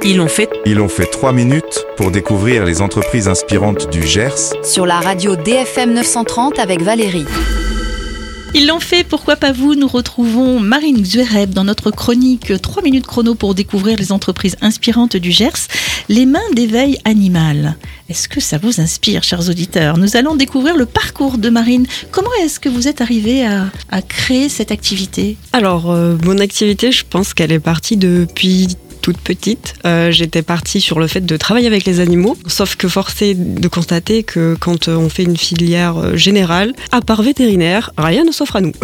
Ils l'ont fait. Ils ont fait 3 minutes pour découvrir les entreprises inspirantes du Gers. Sur la radio DFM 930 avec Valérie. Ils l'ont fait, pourquoi pas vous? Nous retrouvons Marine Xuereb dans notre chronique 3 minutes chrono pour découvrir les entreprises inspirantes du Gers. Les mains d'éveil animal. Est-ce que ça vous inspire, chers auditeurs? Nous allons découvrir le parcours de Marine. Comment est-ce que vous êtes arrivée à créer cette activité? Alors, mon activité, je pense qu'elle est partie depuis toute petite. J'étais partie sur le fait de travailler avec les animaux, sauf que force est de constater que quand on fait une filière générale, à part vétérinaire, rien ne s'offre à nous.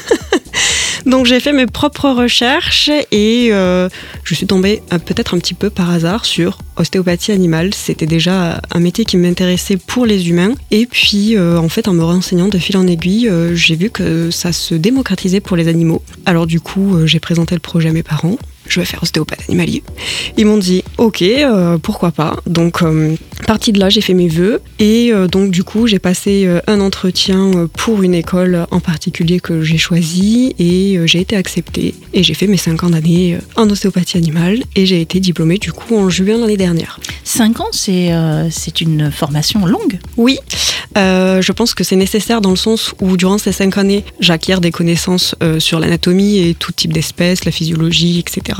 Donc j'ai fait mes propres recherches et je suis tombée peut-être un petit peu par hasard sur ostéopathie animale. C'était déjà un métier qui m'intéressait pour les humains. Et puis en fait, en me renseignant de fil en aiguille, j'ai vu que ça se démocratisait pour les animaux. Alors du coup, j'ai présenté le projet à mes parents. Je vais faire ostéopathe animalier. Ils m'ont dit ok, pourquoi pas. Donc partie de là, j'ai fait mes vœux et donc du coup j'ai passé un entretien pour une école en particulier que j'ai choisie et j'ai été acceptée et j'ai fait mes 5 ans d'année en ostéopathie animale et j'ai été diplômée du coup en juin l'année dernière. 5 ans, c'est une formation longue. Oui, je pense que c'est nécessaire dans le sens où durant ces 5 années, j'acquiers des connaissances sur l'anatomie et tout type d'espèces, la physiologie, etc.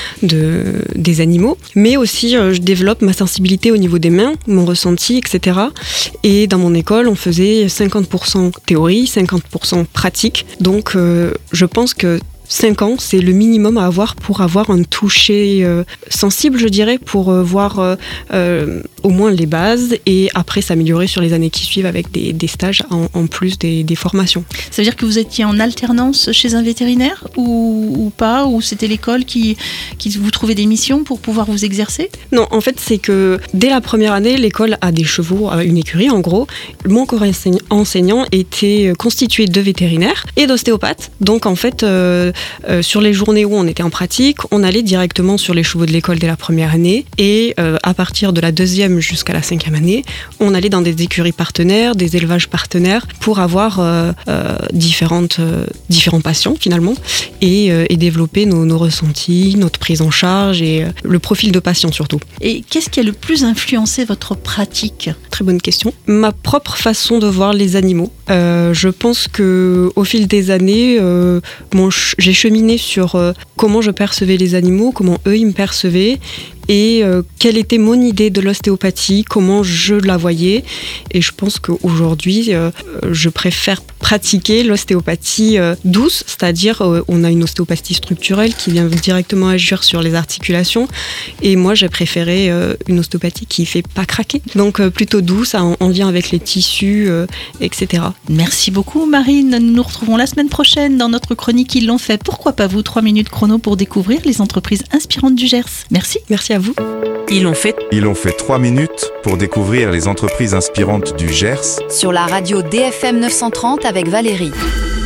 des animaux, mais aussi je développe ma sensibilité au niveau des mains, mon ressenti, etc. Et dans mon école, on faisait 50% théorie, 50% pratique, donc je pense que 5 ans, c'est le minimum à avoir pour avoir un toucher sensible, je dirais, pour voir au moins les bases et après s'améliorer sur les années qui suivent avec des stages en plus des formations. Ça veut dire que vous étiez en alternance chez un vétérinaire ou pas? Ou c'était l'école qui vous trouvait des missions pour pouvoir vous exercer? Non, en fait, c'est que dès la première année, l'école a des chevaux, une écurie en gros. Mon corps enseignant était constitué de vétérinaires et d'ostéopathes. Donc en fait, sur les journées où on était en pratique, on allait directement sur les chevaux de l'école dès la première année et à partir de la 2e jusqu'à la 5e année, on allait dans des écuries partenaires, des élevages partenaires pour avoir différents patients finalement et développer nos ressentis, notre prise en charge et le profil de patient surtout. Et qu'est-ce qui a le plus influencé votre pratique? Très bonne question. Ma propre façon de voir les animaux. Je pense qu'au fil des années, j'ai cheminé sur comment je percevais les animaux, comment eux ils me percevaient et quelle était mon idée de l'ostéopathie, comment je la voyais. Et je pense qu'aujourd'hui, je préfère pratiquer l'ostéopathie douce, c'est-à-dire on a une ostéopathie structurelle qui vient directement agir sur les articulations. Et moi, j'ai préféré une ostéopathie qui ne fait pas craquer. Donc plutôt douce, en lien avec les tissus, etc. Merci beaucoup Marine. Nous nous retrouvons la semaine prochaine dans notre chronique Ils l'ont fait. Pourquoi pas vous? 3 minutes chrono pour découvrir les entreprises inspirantes du Gers. Merci. Merci à vous. Ils l'ont fait. Ils ont fait 3 minutes pour découvrir les entreprises inspirantes du Gers. Sur la radio DFM 930 avec Valérie.